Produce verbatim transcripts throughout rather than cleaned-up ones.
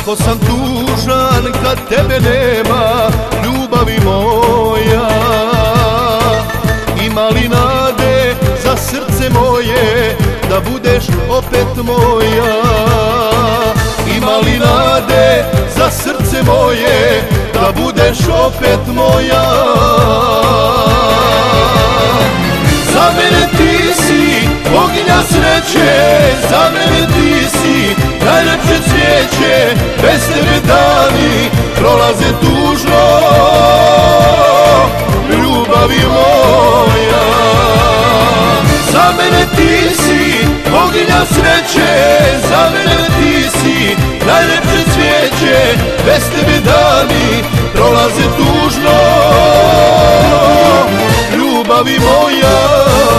Kako sam tužan kad tebe nema, ljubavi moja. Ima li nade za srce moje, da budeš opet moja? Ima li nade za srce moje, da budeš opet moja? Za mene ti si boginja sreće, za mene ti si najlepše cvijeće. Bez tebe dani prolaze tužno, ljubavi moja. Za mene ti si boginja sreće, za mene ti si najlepše cvijeće. Bez tebe dani prolaze tužno, ljubavi moja.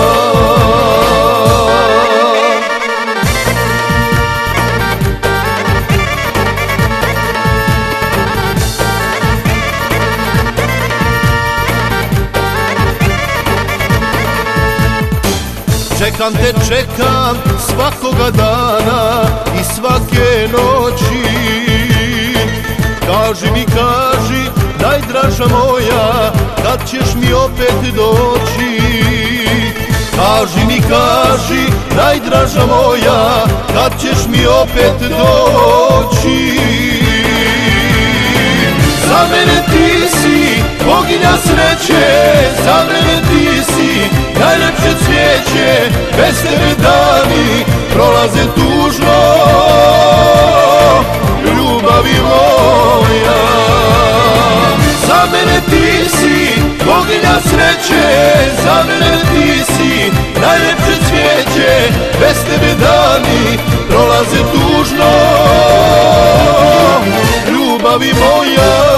Čekam te, čekam svakoga dana i svake noći. Kaži mi, kaži, najdraža moja, kad ćeš mi opet doći? Kaži mi, kaži, najdraža moja, kad ćeš mi opet doći? Za mene ti si boginja sreće, za mene ti si najlepše cvijeće. Bez tebe dani prolaze tužno, ljubavi moja. Za mene ti si boginja sreće, za mene ti si najlepše cvijeće. Bez tebe dani prolaze tužno, ljubavi moja.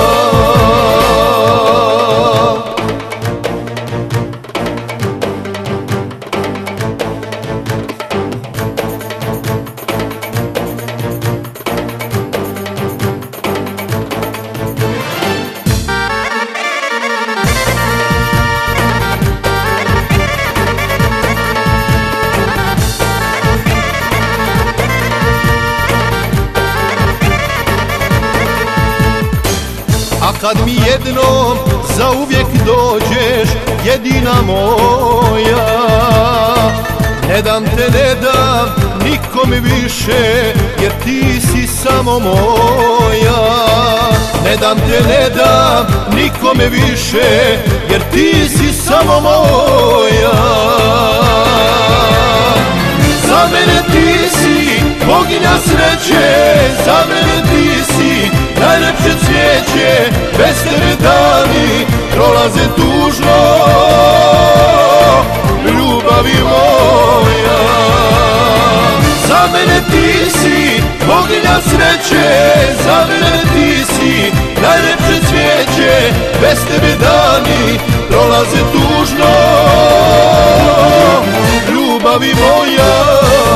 A kad mi jednom zauvijek dođeš, jedina moja, ne dam te, ne dam nikome više, jer ti si samo moja. Ne dam te, ne dam nikome više, jer ti si samo moja. Za mene ti si boginja sreće, za mene ti si najlepše cvijeće. Bez tebe dani prolaze tužno, ljubavi moja. Za mene ti si boginja sreće, za mene ti si najlepše cvijeće. Bez tebe dani prolaze tužno, ljubavi moja.